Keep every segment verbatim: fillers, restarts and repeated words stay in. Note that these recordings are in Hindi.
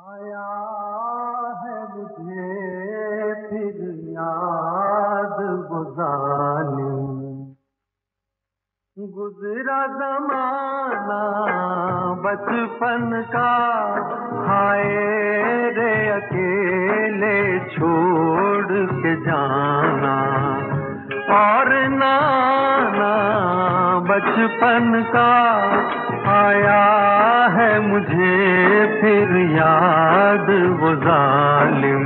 आया है मुझे फिर याद वो ज़ालिम, गुज़रा ज़माना बचपन का, हाय रे अकेले छोड़ के जाना। और नाना बचपन का आया है मुझे फिर याद वो ज़ालिम।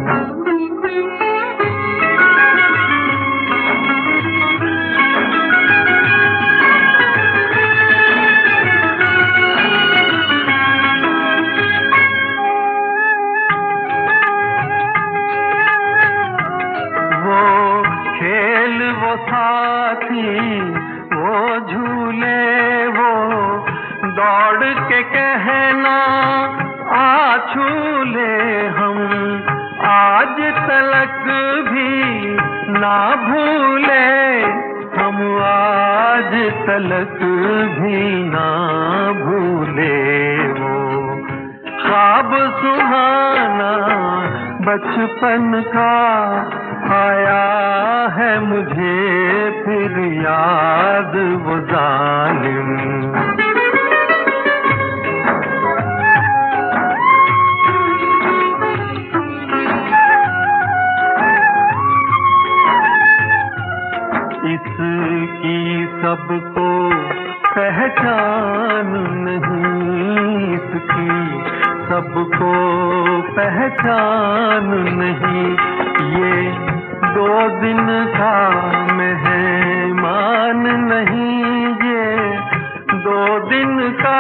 वो खेल वो साथी वो झूले वो दौड़ के कहना आ झूले, हम आज तलक भी ना भूले, हम आज तलक भी ना भूले। वो ख्वाब सुहाना बचपन का आया है मुझे फिर याद वो ज़ालिम। इसकी सबको पहचान नहीं, इसकी सबको पहचान नहीं, ये दो दिन का मेहमान नहीं, ये दो दिन का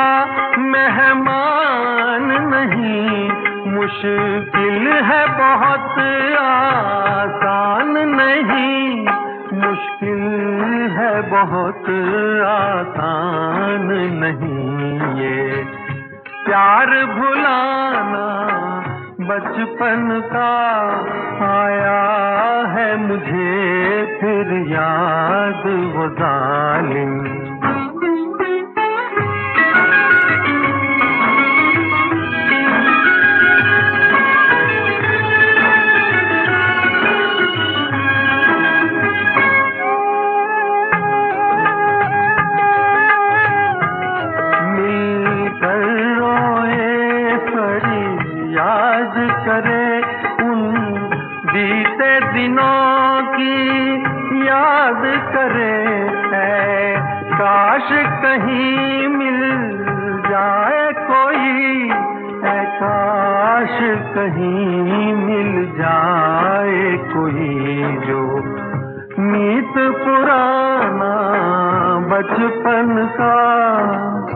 मेहमान नहीं। मुश्किल है बहुत आसान नहीं, मुश्किल है बहुत आसान नहीं, ये प्यार भुलाना बचपन का आया है मुझे फिर याद वो ज़ालिम। याद करे उन बीते दिनों की याद करे, है काश कहीं मिल जाए कोई, है काश कहीं मिल जाए कोई, जो मीत पुराना बचपन का